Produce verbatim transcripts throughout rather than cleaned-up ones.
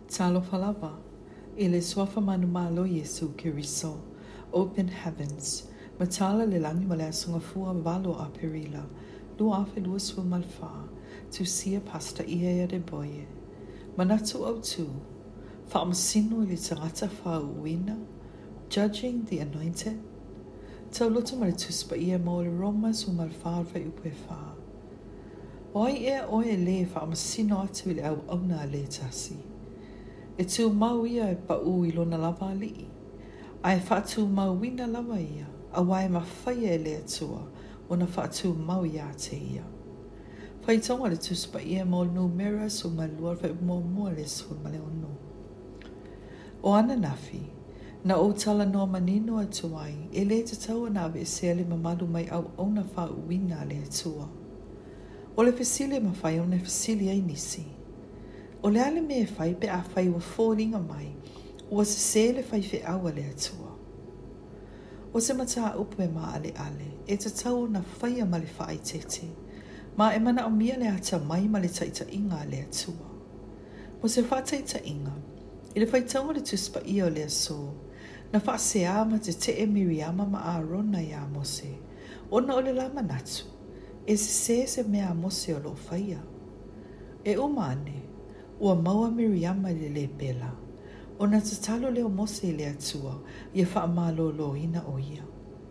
Talo falava, ele swafa manu malo Yesu kiriso, open heavens, matala le langi male sunga fua valo a perila, lu afe lu swa malfa, tu sia pasta ia de boye. Manatu au tu, fa amasino ili tangata fa uwina, judging the anointed. Tau loto male tuspa ia mo le roma su malfa fa upe fa. Oi e oe le fa amasino atu ili au auna le tasi. E tu mau ia e pa u ilona lava li. Ai fa tu mau wina lava ia, a wai ma whaia e le atua, o na fa tu mau ia te ia. Whai tonga le tuspa ia mo nu mera su malua fa mo mua le su male onu. O ana nafi, na o tala no manino atuai, e le te tau anawe e sele mamadu mai au ona fa uwina le atua. O le fesile ma whai o ne fesile ai nisi. O le ale me e whai pe a whai wa fōringa mai, ua se se le whai whi awa le atua. O se mata upe ma ale ale, e te tau na whai a male whai tete, ma e mana o mia le ata mai ma le taita inga le atua. O se wha taita inga, i le whai taunga le tuspa ia o le aso, na wha se ama te te e miriama ma a rona ia mose, o na o le lama natu, e se se se mea mose o lo whaia. E umane, ua maua Miriama le le pela. O na tatalo leo mose le atua, ia wha amalo lo ina o ia.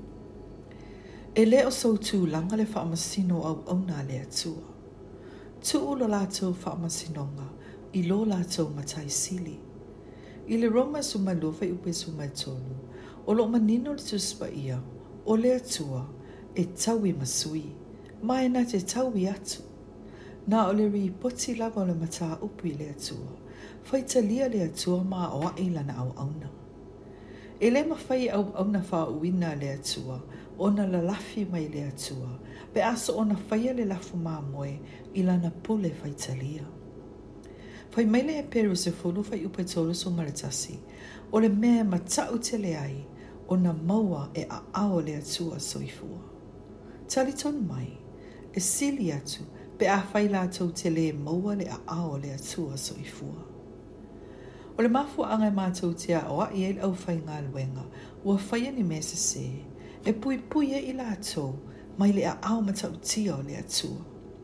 E le o sau tū langa le wha amasino au auna le atua. Tu ulo lātou wha amasinonga, i lo lātou matai sili. I le roma su malofa i upe su mai tonu, o lo manino le tuspa ia, o le atua, e taui masui, mai na te taui atu. Na o le ri poti lava o le mata upi le atua, whai talia le atua maa o aila na au auna. E le ma whai au auna wha uina le atua, o na la lafi mai le atua, pe aso o na whai le lafu maa moe, ila na pule whai talia. Whai mai le e peru se fulu whai upe tolu so maritasi, o le mea matau te le ai, o na maua e a ao le atua soifua. Tali tonu mai, e sili atu, pe a whai lātou te le maua le a ao le atua soifua. O le mafu anga e mātou te a oa i eil au whai ngā luenga, ua whai ani me se se, e pui pui e i lātou, mai le a ao matau tia o le atua.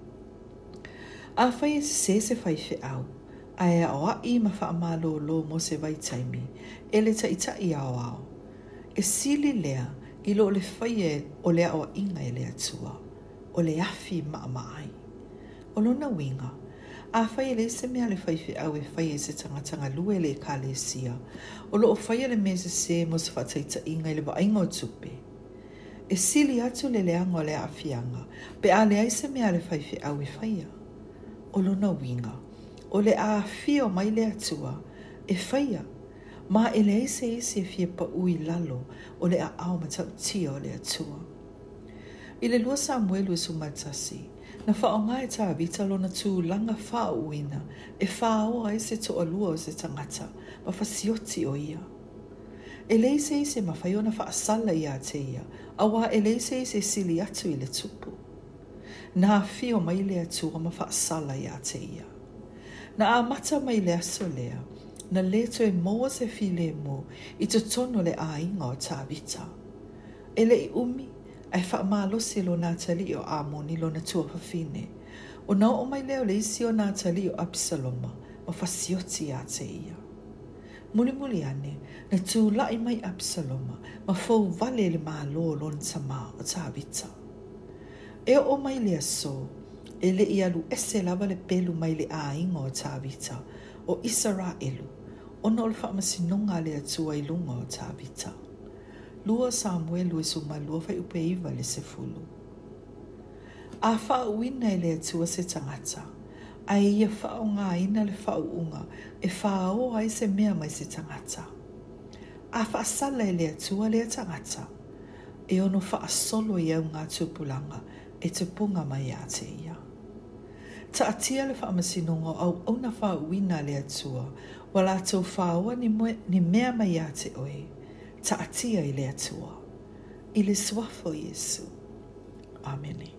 A whai e se se whai whi au, a e a oa i ma wha amalo lo mo se vai taimi, e le ta ita i ao ao. E sili lea, i lo le whai e o le a oa inga e le atua, o le afi maa maai. O lona winga, a whai le se mea le whai whi au e whai e se tangatanga lue le ka le sia, o lo o whai le mese se mo se whataita inga i le wa ingo tupe. E sili atu le leanga o le awhianga, pe a le aise mea le whai whi au e whaia. O lona winga, o le a whio mai le atua, e whaia, ma e le aise isi e whia pa ui lalo o le a au matau tia o le atua. I le lua Samuelu e sumatasi, na whaonga e tā vita lona tū langa wha uina, e wha oa e se toa lua o se tangata, ma whasioti o ia. E leise i se mawhaiona wha asala i a te ia, a wā e leise i se sili atu i le tupu. Nā whio mai le atua ma wha asala i a te ia. Na a mata mai le aso lea, na leto e moa se fi le mo, i to tono le a inga o tā vita. E le i umi, ai wha maalose lo nā tali o Amoni lo na tua whawhine. O nau o mai leo le isi o nā tali o Absaloma, ma whasioti a te ia. Muli muli ane, na tū lai mai Absaloma, ma fau vale le maa lo lon tama o tā vita. E o mai le aso, e le i alu ese lava le pelu mai le a inga o tā vita, o Israelu, o na o le whaamasinonga le atua i lunga o tā vita. Lua Samuelu e suma lua whai upe iwa le se fulu. A wha uina e le atua se tangata, a ia wha o ngā ina le wha unga, e wha o ai se mea mai se tangata. A wha sala e le atua le tangata, e ono wha solo i au ngā tupulanga, e te punga mai a te ia. Ta atia le wha amasinonga au ona wha uina le atua, wala tau wha oa ni, ni mea mai a te oe, ta atia i le atua, i le swafo Yesu. Amen.